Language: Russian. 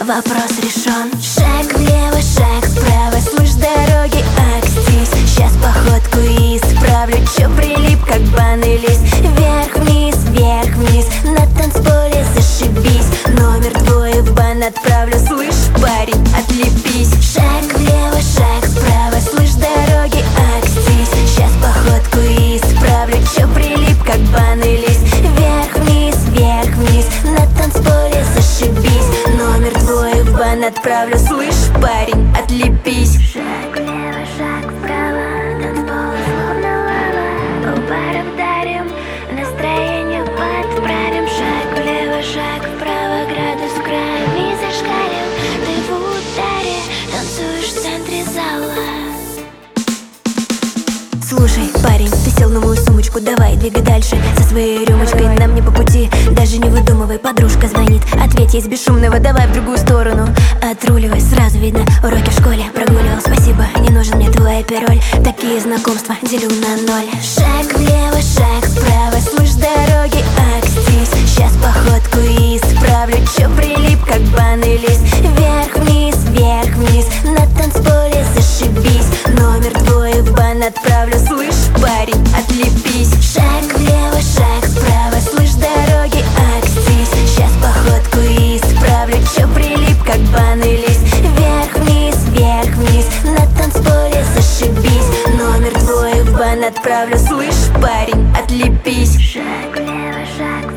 вопрос решен. Шаг влево, шаг вправо, слышь, дороги, окстись. Сейчас походку исправлю, чё прилип, как банный лист. Вверх, вниз, на танцполе зашибись. Номер твой в бан отправлю, слышь, парень, отлепись. Шаг влево, шаг вправо, слышь, дороги, окстись. Сейчас походку исправлю, чё прилип, как банный лист. Вверх, вниз, на танцполе зашибись. Номер твой в бан отправлю, слышь, парень, отлепись. Шаг влево, шаг вправо, танцпол словно лава. По барам дарим, настроение подправим. Шаг влево, шаг вправо, градус в крови зашкалим. Ты в ударе, танцуешь в центре зала. Слушай, парень, ты сел на мою сумочку, давай, двигай дальше со своей рюмочкой, нам не по пути. Даже не выдумывай, подружка звонит, ответь ей с бесшумного, давай в другую сторону. Отруливай, сразу видно, уроки в школе прогуливал. Спасибо, не нужен мне твой пароль, такие знакомства делю на ноль. Шаг влево, шаг вправо, слышь, дороги, окстись. Сейчас походку исправлю, чё прилип, как банный лист. Вверх, вниз, на танцполе зашибись. Номер твой в бан отправлю, слышь, парень, отлепись. Шаг влево, шаг вправо, слышь, дороги, окстись. Сейчас походку исправлю, чё прилип, как банный лист. Вверх, вниз, на танцполе зашибись. Номер твой в бан отправлю, слышь, парень, отлепись. Шаг влево, шаг